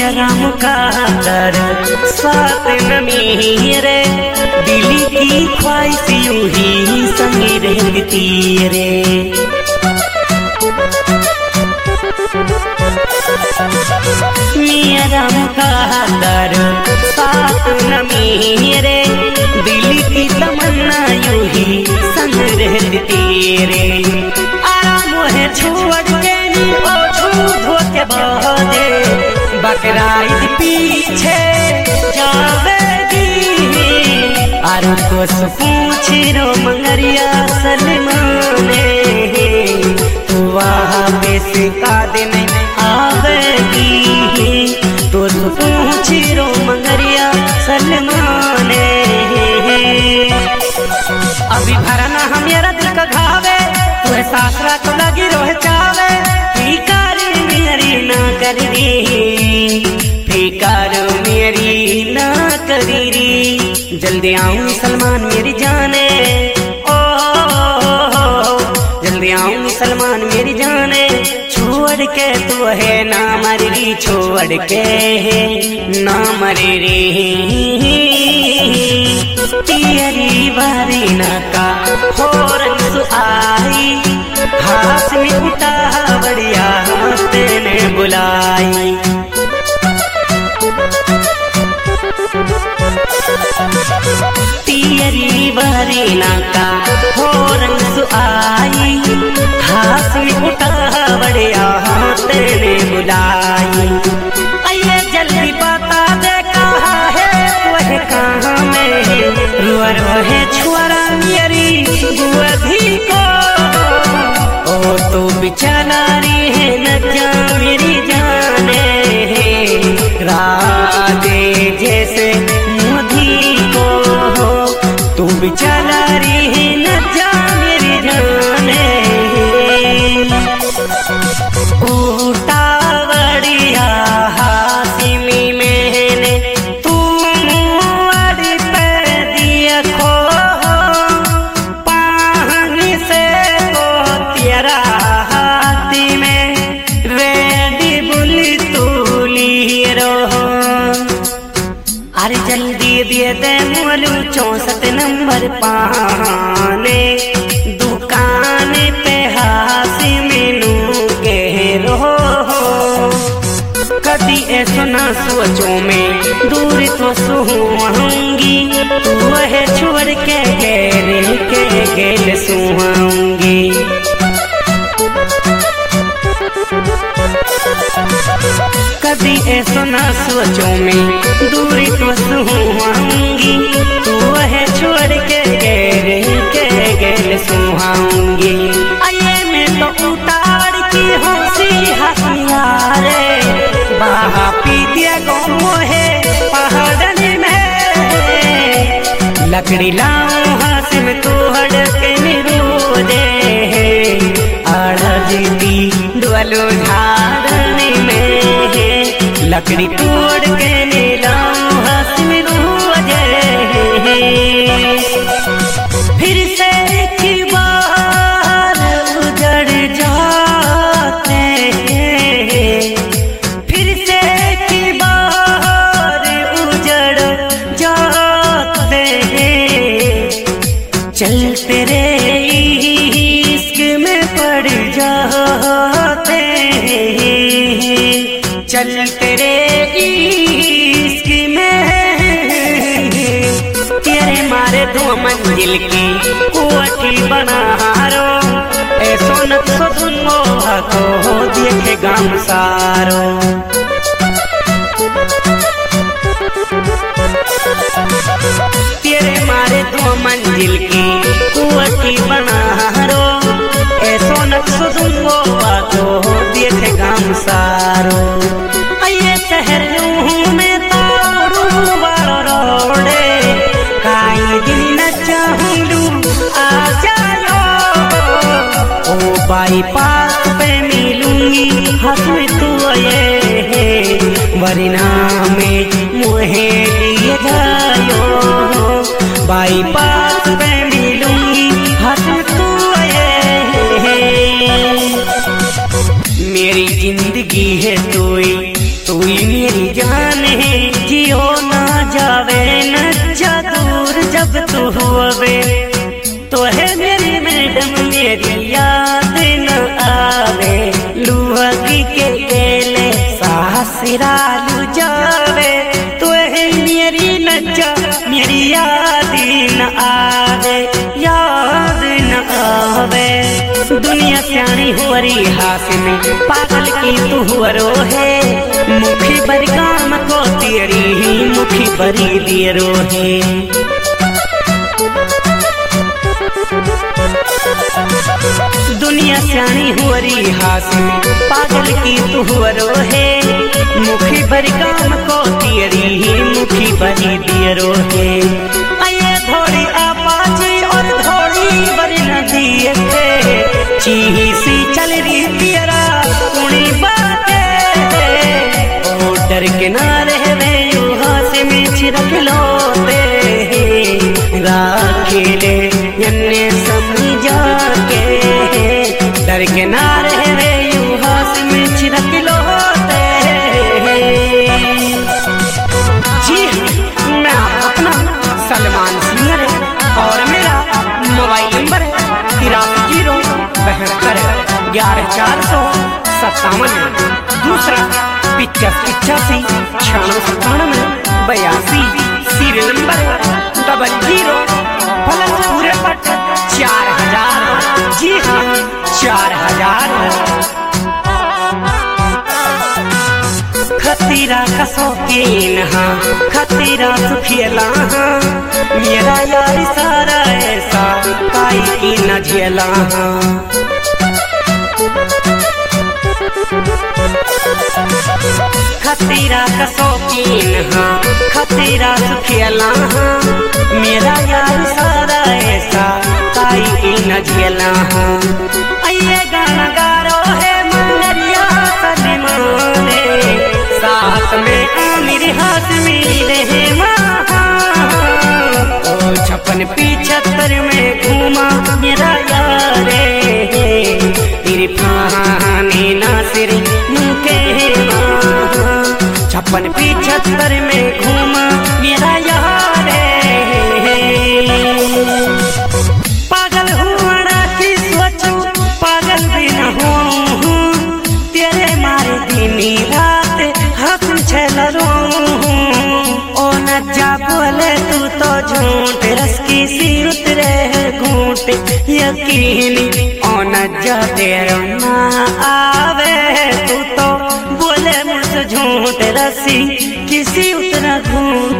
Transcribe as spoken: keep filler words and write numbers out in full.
मिया राम का दर साथ नमी रे, दिल की ख्वाहिश यूं ही संगी रहती रे। मिया राम का दर साथ नमी रे, दिल की तमन्ना यूं ही संग रहती रे। आराम है छोड़ के नी ओ छू के बहदे, बकरा ईद पीछे जावेगी। आर को पूछ रो मंगरिया सलमाने, तू वहाँ पे सिखा देने आवेगी। तो पूछ रो मंगरिया सलमाने, अभी भरना हमारा दिल का घावे, तुहे सासरा को लगी रोह चावे। फिकार मेरी ना करी, फिकार मेरी ना करी, जल्दी आऊं सलमान मेरी जाने। ओ, ओ, ओ जल्दी आऊं सलमान मेरी जाने, छोड़ के तू है ना मरी, छोड़ के ना मरी। तेरी बारी ना का होरन सुआई, हाथ में उठा बढ़िया तेने बुलाई। तेरी बारी ना का होरन सुआई, हाथ में उठा बढ़िया तेने बुलाई। आइए जल्दी बता दे कहाँ है वह कहाँ में, रुआ रोहे छुआरा मेरी बुआधी को। ओ तो बिचारी है न जा मेरी जाने, राधे जैसे मुधी को। तू बिचारी है न जा मेरी जाने, उतावड़िया हासिमी मैंने तुम अड़ पे दिया खो, पानी से को तेरा हाथी में रेडी बुल तूली रहो। अरे जल्दी दे दे मोलू चौसठ नंबर पाने, दुकान पे हासिमी नू के रहो। कभी ऐसा ना सोचो में दूर तो सुहाऊंगी, वह छोड़ के गेले के गेल सुहाऊंगी। कभी ऐसा ना सोचो में दूर तो सुहाऊंगी, वह छोड़ के गेले के गेल सुहाऊंगी। आइए मैं तो उतार की हंसी हंसिया रे, बाहा पी दिया गो है पहाड़न में। लकड़ी लाऊं हाथ में तू हड़के निरो दे, आड़ा जीती डुअलो झाड़न में। लकड़ी तोड़ के नीलाऊं हाथ में रो दे, फिर से एक बार उजड़ जाते हैं, फिर से एक बार उजड़ जाते हैं। चल तेरे इश्क में पड़ जाते हैं, चल तेरे इश्क में। तेरे मारे दो मंजिल की कोठी बना रो, ऐसो न तो सुनो को देखे गाम सारो। तेरे मारे दो मंजिल की कोठी बना रो, ऐसो न तो सुनो को देखे गाम सारो। ये शहर में तारू बारो रोडे, काई दिन न चाहूं आ जाओ। ओ बाईपास पे मिलूंगी हाथ में तू ये, वरना में मुहे लिए जाओ। बाईपास पे मिलूंगी हाथ में तू ये, मेरी जिंदगी है तू ही, तू ही मेरी जाने जियो ना जावे न जा दूर जब तू हुए तो है मेरी मैडम मेरी याद न आवे लुहगी के गेले सासुराल जावे तो है मेरी नचा मेरी याद न आवे याद न आवे दुनिया सियाणी हो रही हाथ में पागल की तू हुरो है मुखी भर काम को तेरी मुखी भरी दियरो है दुनिया सियाणी हो रही हाथ में पागल की तू हुरो है मुखी भर काम को तेरी मुखी भरी दियरो है आये थोड़ी आपाची और थोड़ी बड़ी नदी है चीही सी चल रही तेरा कुणी बातें ओ डर के ना रहे यू हाथ में छिरक लोते राखिले यन्ने समझा के डर के ना रहे यू हाथ में छिरक लोते जी मैं अपना सलमान सिंगर और मेरा मोबाइल नंबर है तिरासी जीरो बहत्तर ग्यारह चार सौ सत्तावन दूसरा पिचास पिचासी छियानवे सत्तानवे बयासी serial number double zero plus पूरे पट चार हजार जी हाँ चार हजार खतीरा कसौकीन हाँ खतीरा सुखियला हाँ मेरा यार सारा ऐसा काई की न झेला हाँ खतीरा कसौकीन हाँ खतीरा सुखियला हाँ मेरा यार सारा ऐसा काई की न झेला हाँ आइए गाना गारो है मंगरिया सलमाने साथ में आमिर हाथ मेरे ओ छप्पन पिछहत्तर में घूमा मेरा यारे इरफानी नासिर मुके छप्पन पिछहत्तर में घूमा मेरा यारे पागल हुआ की सोचू पागल भी न हूँ तेरे मारे दिन रात हाथ छेला रो ओ न जा बोले तू तो झूठ रस की सी उतरे घूट यकीनी ओ न जा तेरा ना आवे तू तो बोले मुझसे झूठ रसी किसी उतरा घूट